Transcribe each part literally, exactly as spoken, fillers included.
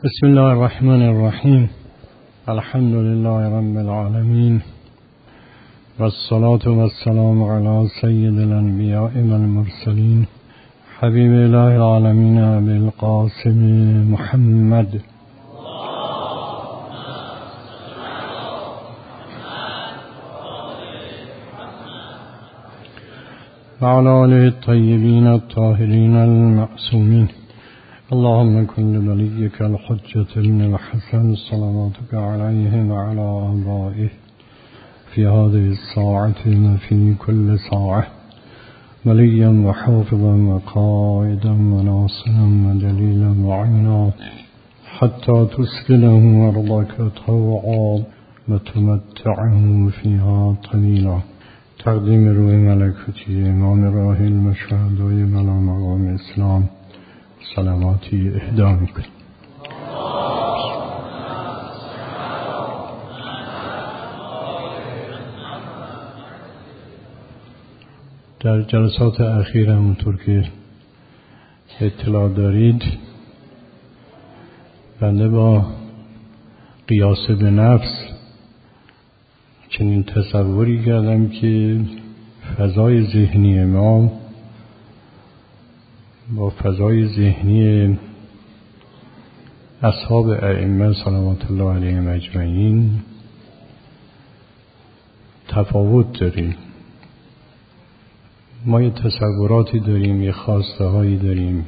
بسم الله الرحمن الرحیم. الحمد لله رب العالمین والصلاة والسلام علی سید الانبیاء والمرسلین حبیب الله العالمین ابی القاسم محمد وعلى آله الطیبین الطاهرین المعصومین. اللهم كن لوليك الحجة ابن الحسن صلواتك عليه وعلى آبائه في هذه الساعة وفي كل ساعة وليا وحافظا وقائدا وناصرا ودليلا وعينا حتى تسكنه أرضك طوعا وتمتعه فيها طويلا. تقدیم روح ملکوتی امام راه المشهدای بلا مقام اسلام سلاماتی اهدا میکنیم. در جلسات اخیر همونطور که اطلاع دارید بنده با قیاس به نفس چنین تصوری کردم که فضای ذهنی ما با فضای ذهنی اصحاب ائمه صلوات الله علیهم اجمعین تفاوت داریم. ما یه تصوراتی داریم، یه خواسته هایی داریم،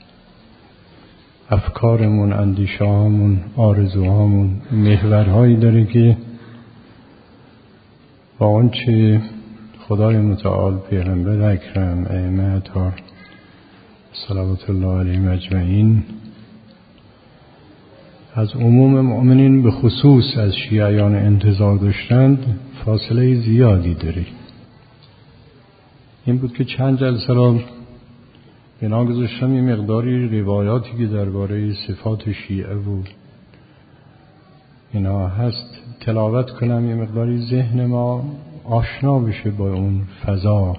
افکارمون، اندیشه هامون، آرزوهامون محورهایی داره که با اون چه خدای متعال، پیغمبر اکرم، ائمه اطهار صلوات الله علیهم اجمعین از عموم مؤمنین به خصوص از شیعیان انتظار داشتند فاصله زیادی داره. این بود که چند جلسه را بنا گذاشتم یه مقداری روایاتی که درباره صفات شیعه و اینا هست تلاوت کنم، یه مقداری ذهن ما آشنا بشه با اون فضا،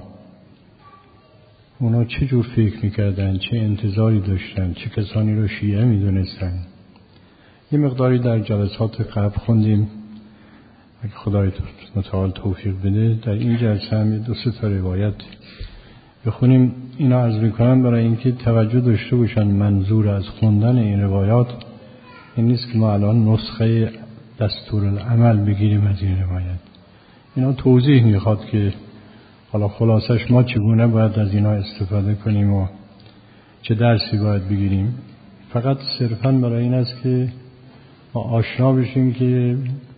اونا چه جور فکر میکردن، چه انتظاری داشتن، چه کسانی رو شیعه میدونستن. یه مقداری در جلسات قبل خوندیم، اگه خدای متعال توفیق بده در این جلسه هم دو سه تا روایت بخونیم. اینا عرض میکنم برای اینکه توجه داشته باشن منظور از خوندن این روایات این نیست که ما الان نسخه دستور العمل بگیریم از این روایت. اینا توضیح میخواد که حالا خلاصش ما چگونه باید از اینا استفاده کنیم و چه درسی باید بگیریم. فقط صرفاً برای این است که ما آشنا بشیم که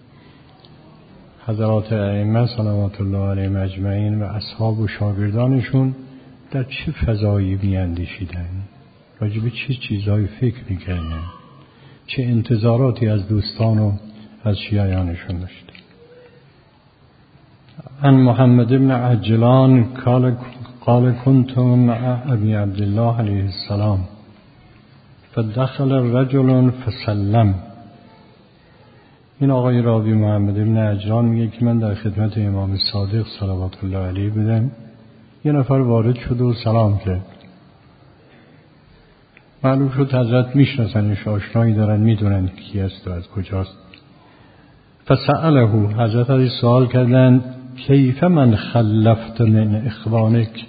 حضرات ائمه صلوات الله علیهم اجمعین و اصحاب و شاگردانشون در چه فضایی میاندیشیدن، راجع به چه چیزایی فکر میکردن، چه انتظاراتی از دوستان و از شیعیانشون داشتن. عن محمد بن عجلان قال قال كنت مع ابي عبد الله عليه السلام فدخل رجل فسلم. این آقای راوی محمد بن عجلان میگه که من در خدمت امام صادق صلوات الله علیه بودم، یه نفر وارد شد و سلام کرد. معلوم شد حضرت میشناسنش، آشنایی دارن، میدونن کی است و از کجاست. فسأله، حضرت ازش سوال کردند کیف من خلفت من اخوانک،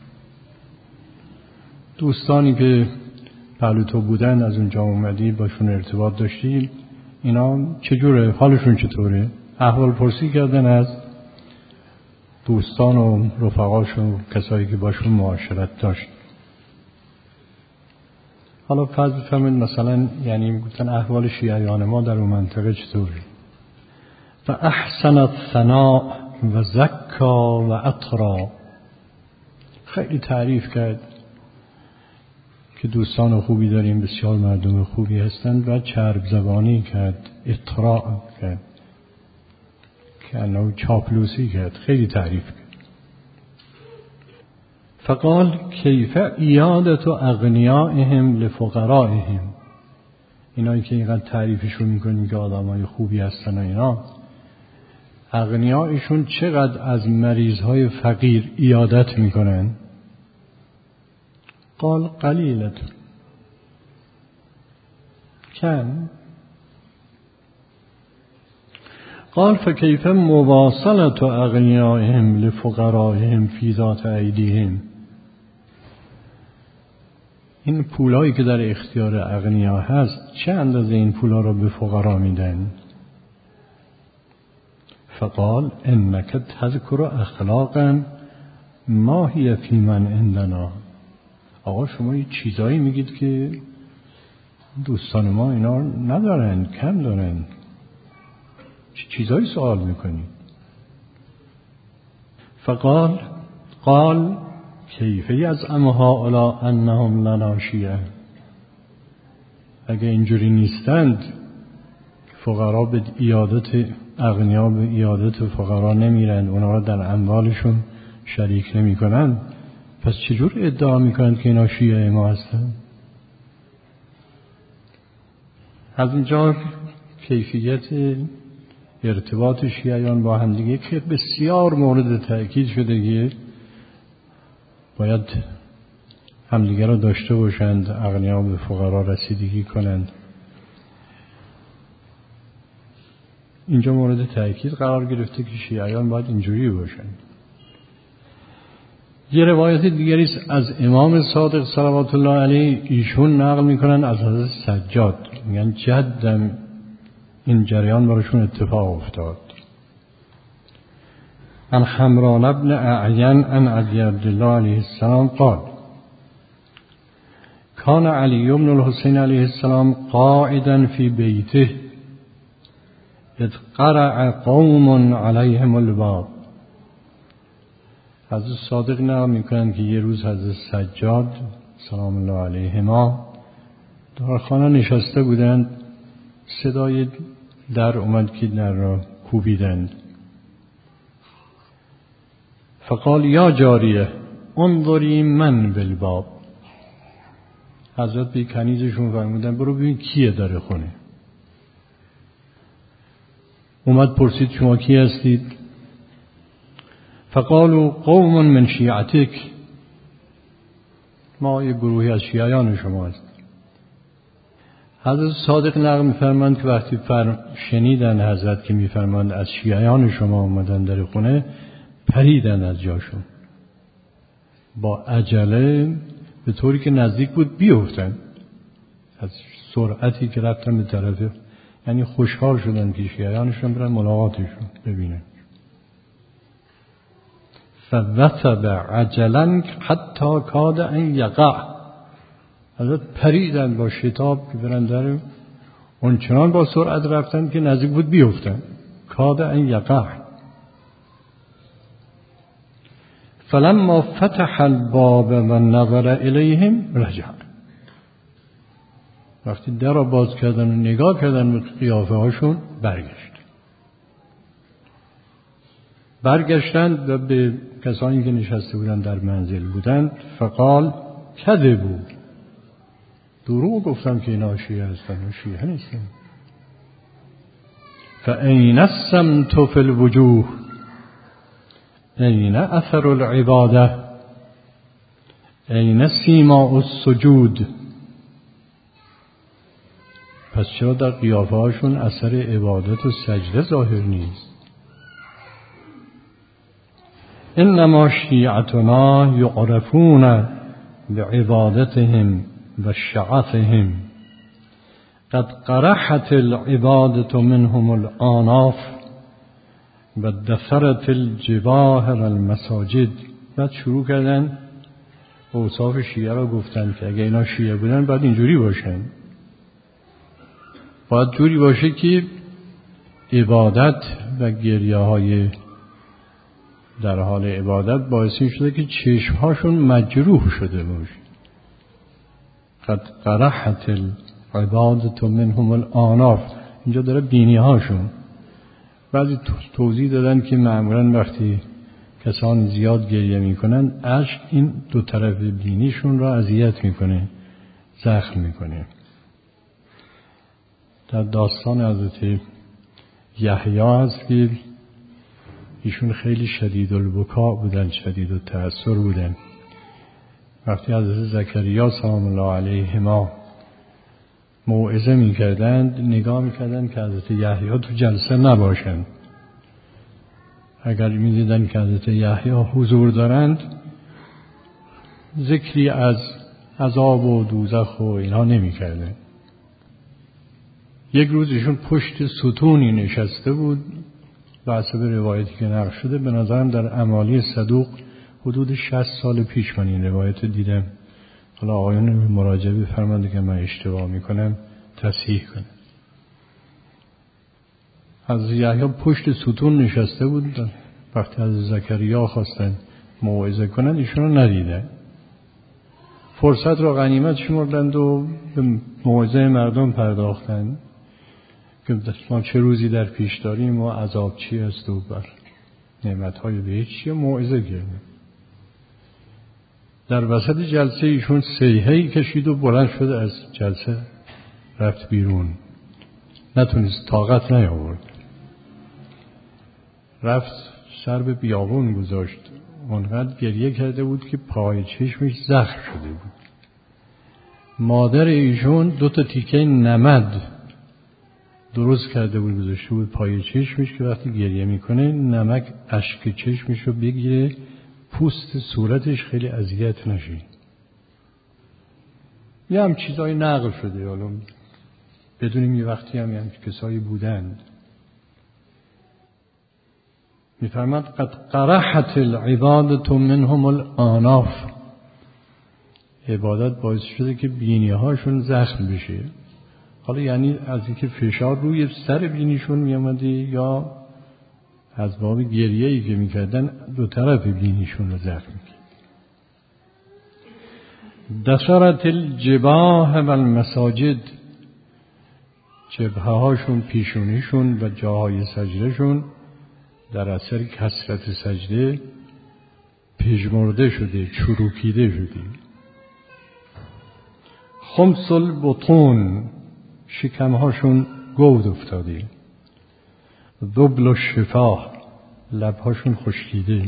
دوستانی که پهلو تو بودن از اونجا اومدی باشون ارتباط داشتی، اینا چجوره، حالشون چطوره؟ احوال پرسی کردن از دوستان و رفقاشون و کسایی که باشون معاشرت داشت. حالا فرض بفرمایید مثلا یعنی گفتن احوال شیعیان ما در اون منطقه چطوره؟ و احسن الثناء و زکا و اطرا، خیلی تعریف کرد که دوستان خوبی داریم، بسیار مردم خوبی هستند و چرب زبانی کرد، اطراع کرد که انه چاپلوسی کرد، خیلی تعریف کرد. فقال کیف ایادت اغنیائهم لفقرائهم، اینایی که اینقدر تعریفشون میکنیم که آدمای خوبی هستن و اینا، اغنیایشون چقدر از مریضهای فقیر ایادت میکنن؟ قال قلیلت، کم. قال فكيف مواصلة أغنيائهم لفقرائهم في ذات أيديهم. این پولایی که در اختیار اغنیا هست چه اندازه این پولا را به فقرا میدن؟ فقال انك تذكر اخلاقا ما هي في من عندنا. آقا شما یه چیزایی میگید که دوستان ما اینا ندارن، کم دارن. چه چیزایی سوال میکنید؟ فقال قال کیف یزعم هؤلاء انهم لنا شیعه. اگه اینجوری نیستند، فقرا به ایادت اغنیا به ایادت فقرا نمیرند، اونا را در اموالشون شریک نمی کنند، پس چجور ادعا میکنند که اینا شیعه ما هستند؟ از اینجا کیفیت ارتباط شیعیان با هم دیگه که بسیار مورد تأکید شده که باید همدیگه را داشته باشند، اغنیا به فقرا رسیدگی کنند. اینجا مورد تأکید قرار گرفته که شیعیان باید اینجوری باشند. یه روایت دیگری از امام صادق صلوات الله علیه، ایشون نقل میکنن از حضرت سجاد، میگن جدم این جریان براشون اتفاق افتاد. عن حمران ابن اعین عن علی عبدالله علیه السلام قال کان علی بن الحسین علیه السلام قاعدا فی بیته اذ قرع قوم علیهم الباب. حضرت صادق نقل میکنند که یه روز حضرت سجاد سلام الله علیهما در خانه نشسته بودند، صدای در اومد که در را کوبیدند. فقال یا جاریه انظری من بالباب. حضرت به کنیزشون فرمودن برو ببین کیه در خونه. اومد پرسید شما کی هستید؟ فقالوا قوم من شیعتک. ما یک گروهی از شیعیان شما هست. حضرت صادق نقل می‌فرمایند که وقتی فرم شنیدن حضرت که می‌فرمایند از شیعیان شما اومدن در خونه، پریدن از جاشون با عجله، به طوری که نزدیک بود بیفتن از سرعتی که رفتن به طرف، یعنی خوشحال شدن که شیعیانشون برن ملاقاتشون ببینن. فوثب عجلا حتی کاد ان یقع. حضرت پریدن با شتاب که برن در، اونچنان با سرعت رفتن که نزدیک بود بیفتن. کاد ان یقع. فلما فتح الباب و نظر الیهم رجع. وقتی در را باز کردن و نگاه کردن به قیافه هاشون، برگشت برگشتند و به کسانی که نشسته بودن در منزل بودند فقال کذبوا. دروغ گفتم که اینا شیعه هستن و شیعه نیستن. فاین السمت فی الوجوه این اثر العباده این سیماء السجود. پس چرا در قیافه هاشون اثر عبادت و سجده ظاهر نیست؟ انما شیعتنا یعرفون بعبادتهم و شعفهم قد قرحت العبادة منهم الآناف و دثرت الجواهر المساجد. بعد شروع کردن اوصاف شیعه را گفتن که اگه اینا شیعه بودن باید اینجوری باشن، باید جوری باشه که عبادت و گریه های در حال عبادت باعث شده که چشمهاشون مجروح شده باشه. قد قرحت العبادة منهم الآناف، اینجا داره بینی هاشون. بعضی توضیح دادن که معمولا وقتی کسان زیاد گریه میکنن، اشک این دو طرف بینیشون را اذیت میکنه، زخم میکنه. در داستان حضرت یحیی هست که ایشون خیلی شدید البکا بودن، شدید التأثر بودن. وقتی حضرت زکریا سلام الله علیهما موعظه میکردند نگاه میکردند که حضرت یحیی تو جلسه نباشند. اگر میدیدند که حضرت یحیی حضور دارند ذکری از عذاب و دوزخ و اینا نمیکردند. یک روز ایشون پشت ستونی نشسته بود، به حسب روایتی که نقل شده به نظرم در امالی صدوق حدود شصت سال پیش من این روایت دیدم. حالا آقایان مراجعه بفرمایند که من اشتباه میکنم تصحیح کنم. از یحیی پشت ستون نشسته بود، وقتی از زکریا خواستن موعظه کنند ایشون رو ندیدن. فرصت را غنیمت شمردند و به موعظه مردم پرداختند که ما چه روزی در پیش داریم و عذاب چی است و بر نعمت‌های بهشت چیه. موعظه کردند. در وسط جلسه ایشون صیحه‌ای کشید و بلند شد از جلسه رفت بیرون. نتونست، طاقت نیاورد. رفت سر به بیابون گذاشت. اونقدر گریه کرده بود که پای چشمش زخم شده بود. مادر ایشون دو تا تیکه نمد درست کرده بود گذاشته بود پای چشمش که وقتی گریه میکنه نمک اشک چشمش رو بگیره پوست صورتش خیلی اذیت نشه. یه هم چیزای نقل شده، حالا بدونیم یه وقتی هم یه کسایی بودند. میفرماد قد قرحت العبادة منهم الاناف، عبادت باعث شده که بینی هاشون زخم بشه. حالا یعنی از اینکه فشار روی سر بینیشون میامده یا از باب گریه‌ای که میکردن دو طرف بینیشون رو زخم میکرد. دسرت الجباه و المساجد، جبهه هاشون پیشونیشون و جاهای سجدهشون در اثر کثرت سجده پژمرده شده، چروکیده شده. خمس البطون، شکمهاشون گود افتاده. ذبل الشفاه، لبهاشون خشکیده.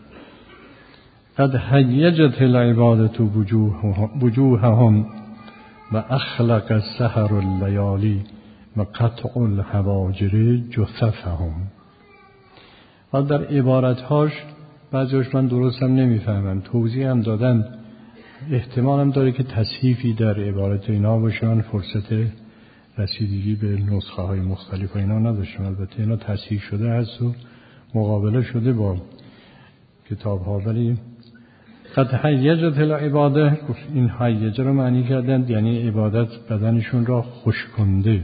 قد هیجت العبادة وجوههم و اخلق السحر اللیالی و قطع الحواجر جثثهم. و در عبارتهاش بعضیش من درست هم نمیفهمم، توضیح هم دادن، احتمال هم داره که تصحیفی در عبارت اینا باشه. من فرصت رسیدگی به نسخه های مختلف و اینا نداشتم. البته اینا تصحیح شده هست و مقابله شده با کتاب ها، ولی قد هیجت العباده، این هیجه رو معنی کردند یعنی عبادت بدنشون را خوش کنده.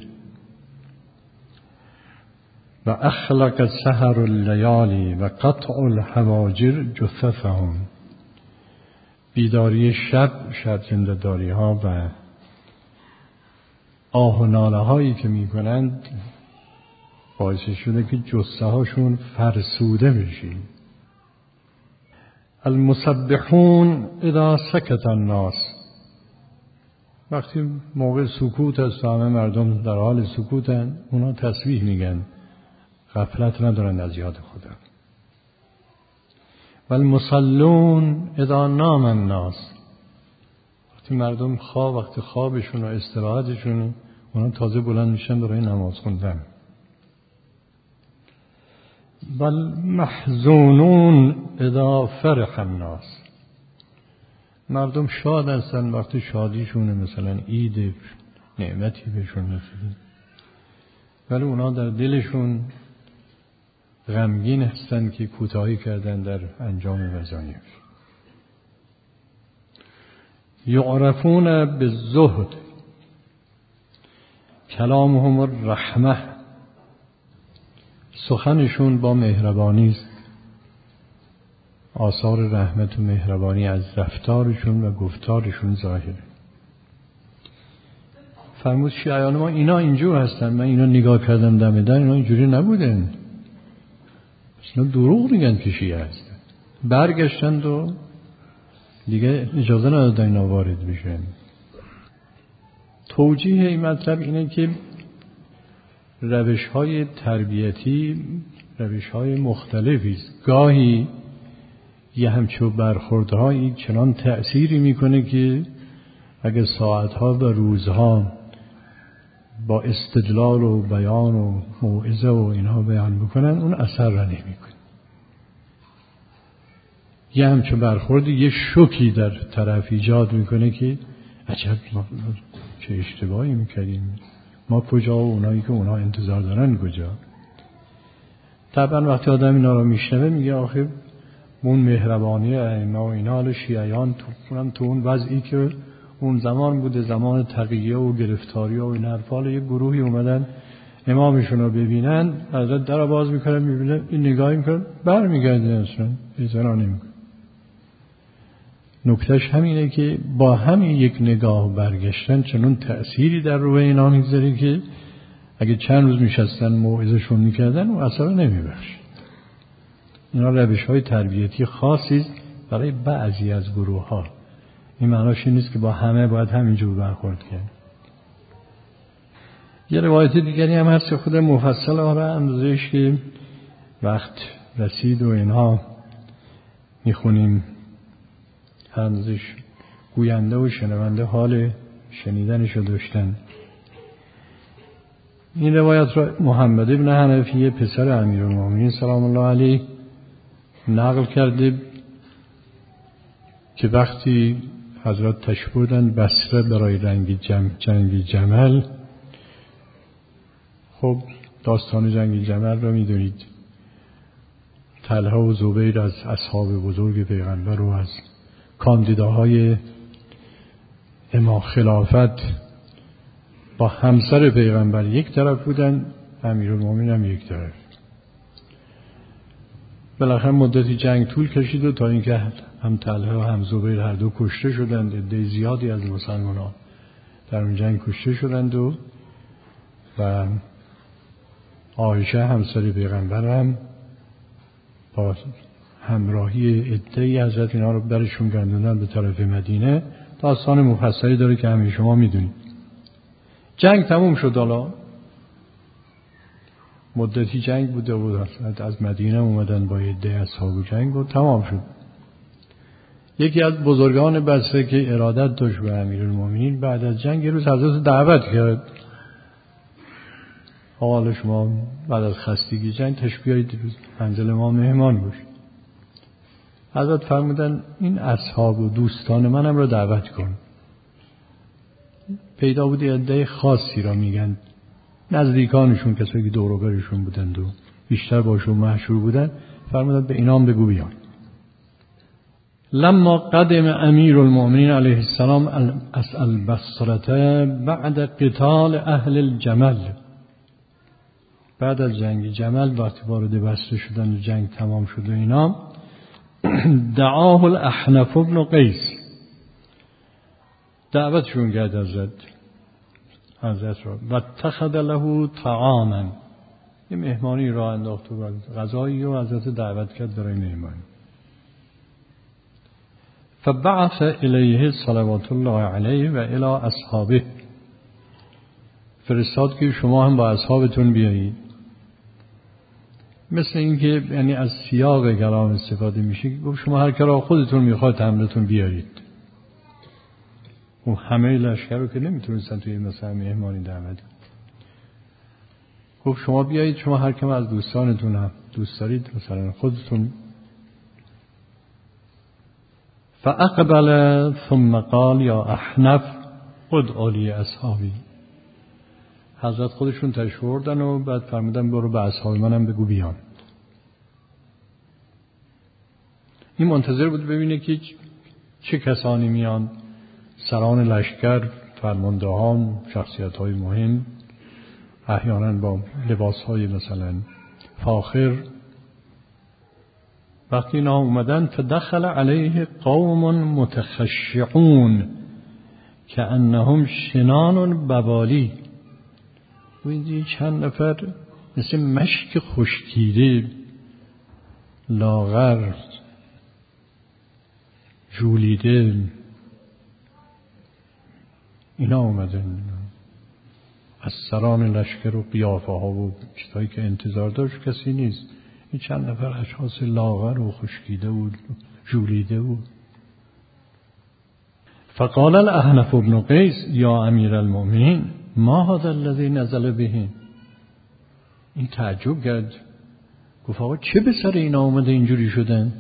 و اخلق السحر اللیالی و قطع الحواجر جثثهم، بیداری شب، شب زنده‌داری ها و آه و ناله هایی که می کنند باعث شده که جثه هاشون فرسوده بشه. المسبحون اذا سکت الناس، وقتی موقع سکوت است همه مردم در حال سکوتن اونا تسبیح میگن، غفلت ندارن از یاد خدا. والمصلون اذا نام الناس، وقتی مردم خواب، وقتی خوابشون و استراحتشون اونا تازه بلند میشن برای نماز خوندن. والمحزونون اذا فرح الناس، مردم شاد هستن وقتی شادیشونه، مثلا عید نعمتی بهشون رسیده، ولی اونا در دلشون غمگین هستن که کوتاهی کردن در انجام وظایف. یعرفون بالزهد کلامهم الرحمه، سخنشون با مهربانی است، آثار رحمت و مهربانی از رفتارشون و گفتارشون ظاهره. فرمود شیعیان ما اینا اینجور هستن، من اینا نگاه کردم دم در، اینا اینجوری نبودن، اینا دروغ میگن که شیعه هستن. برگشتند و دیگه اجازه ندادن اینا وارد بشن. توجیه این مطلب اینه که روش های تربیتی روش های مختلفی است. گاهی یه همچو برخوردهایی چنان تأثیری میکنه که اگه ساعتها و روزها با استدلال و بیان و موعظه و اینها بیان بکنن اون اثر را نمیکنه. یه همچون برخوردی یه شوکی در طرف ایجاد میکنه که عجب ما چه اشتباهی میکردیم، ما کجا و اونایی که اونها انتظار دارن کجا. طبعا وقتی آدم اینا رو میشنوه میگه آخه اون مهربانی ائمه و اینا، حالا شیعیان تو, تو اون وضعی که اون زمان بوده، زمان تقیه و گرفتاری و این حرفا، یه گروهی اومدن امامشون رو ببینن، حضرت در باز میکنن میبینن این نگاهی میکنن برمیگردن اصلا ایزنا نمیکنن. نکتهش همینه که با همین یک نگاه برگشتن چنون تأثیری در روح اینا میگذاره که اگه چند روز میشستن موعظه‌شون میکردن و اثر نمیبخشید. اینا روش های تربیتی خاصی برای بعضی از گروه ها. این معناش این نیست که با همه باید همینجور برخورد کرد. یه روایت دیگری هم هست خود مفصل آره اندازهش که وقت رسید و اینها میخونیم، اندازش گوینده و شنونده حال شنیدنش رو داشتن. این روایت را محمد ابن حنفیه پسر امیرالمومنین سلام الله علیه نقل کرده که وقتی حضرت تشریف بردند بصره برای رنگ جم جنگ جمل، خب داستان جنگ جمل را میدونید، طلحه و زبیر از اصحاب بزرگ پیغمبر و از کاندیداهای امام خلافت با همسر پیغمبر یک طرف بودن، امیرالمومنین هم یک طرف. بالاخره مدتی جنگ طول کشید و تا اینکه هم طلحه و هم زبیر هر دو کشته شدند. عده زیادی از مسلمانان در اون جنگ کشته شدند و و عایشه همسر پیغمبر هم با همراهی عده‌ای حضرت اینا رو برشون گردوندن به طرف مدینه. داستان مفصلی داره که همه شما میدونید. جنگ تموم شد، حالا مدتی جنگ بوده و از مدینه اومدن با عده اصحاب جنگ و تمام شد. یکی از بزرگان بصره که ارادت داشت به امیرالمومنین بعد از جنگ یه روز حضرت دعوت کرد، حالا شما بعد از خستگی جنگ تشریف بیارید منزل ما مهمان باشید. حضرت فرمودن این اصحاب و دوستان منم رو دعوت کن. پیدا بودی عده خاصی را میگن نزدیکانشون، کسایی که دور و برشون بودند و بیشتر باشون مشهور بودن، فرمودن به اینام بگو بیان. لما قدم امیر المؤمنین علیه السلام از البصره بعد قتال اهل الجمل، بعد از جنگ جمل وقتی وارد بصره شدن و جنگ تمام شد و اینا، دعاه الاحنف بن قیس، دعوتشون کرد حضرت حضرت را و اتخذ له طعاما، یه مهمانی را انداخت و غذایی و حضرت دعوت کرد برای مهمانی. فبعث الیه صلوات الله علیه و الی اصحابه، فرستاد که شما هم با اصحابتون بیایید. مثل اینکه یعنی از سیاق کلام استفاده میشه که گفت شما هر کرا خودتون میخواد حملتون بیارید. و همه لشکر رو که نمیتونستن توی مثلا مهمانی دعوت. گفت شما بیایید، شما هر کم از دوستانتون هم دوست دارید مثلا خودتون. فاقبل ثم قال یا احنف ادعوا لی اصحابی، حضرت خودشون تشریف بردن و بعد فرمودن برو به اصحاب منم بگو بیان. این منتظر بود ببینه که چه کسانی میان، سران لشکر، فرماندهان، شخصیت‌های مهم، احیانا با لباس‌های مثلا فاخر. وقتی اینا اومدن فدخل علیه قوم متخشعون کأنهم شنان بوالی، و اینجا چند نفر مثل مشک خشکیده، لاغر، جولیده، اینا اومدن از سران لشکر و قیافه ها و چیزهایی که انتظار داشت کسی نیست. این چند نفر اشخاص لاغر و خشکیده و جولیده و فقال الاحنف بن قیس یا امیر المؤمنین، ما هذا الذی نزل بهم. این تعجب کرد، گفت آقا چه به سر اینا اومده اینجوری شدن؟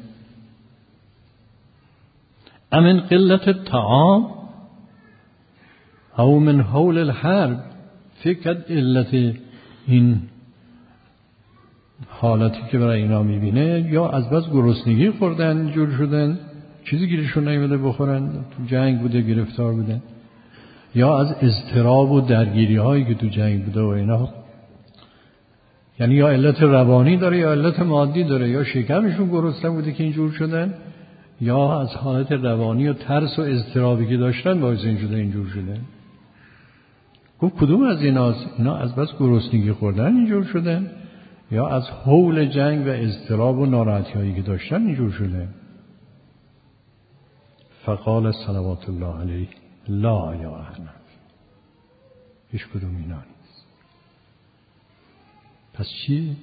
امن قلت الطعام او من حول الحرب. فکر علت این حالتی که برای اینا میبینه یا از بس گرسنگی خوردن جور شدن، چیزی گیرشون نیومده بخورن، تو جنگ بوده گرفتار بودن، یا از اضطراب و درگیری هایی که تو جنگ بوده و اینا. یعنی یا علت روانی داره یا علت مادی داره، یا شکمشون گرسنه بوده که اینجور شدن، یا از حالت روانی و ترس و اضطرابی که داشتن باعث این شده اینجور شدن. گفت کدوم از ایناست؟ اینا از بس گرسنگی خوردن اینجور شدن، یا از هول جنگ و اضطراب و ناراحتی هایی که داشتن اینجور شده؟ فقال صلوات الله علیه لا یا احنف، هیچ کدوم اینا نیست. پس چی؟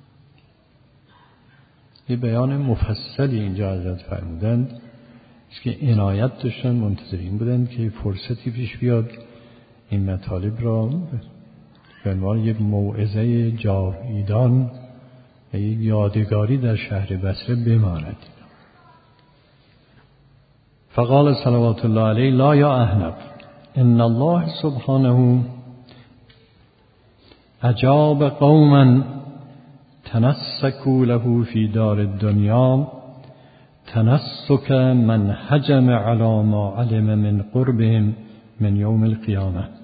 یه بیان مفصلی اینجا حضرت فرمودند که عنایت داشتن، منتظر این بودند که فرصتی پیش بیاد این مطالب را به عنوان یک موعظه جاویدان و یک یادگاری در شهر بصره بماند. فقال صلوات الله علیه لا یا احنف ان الله سبحانه اجاب قوما تنسکوا له فی دار الدنیا تنسک من هجم علی ما علم من قربهم من یوم القیامه.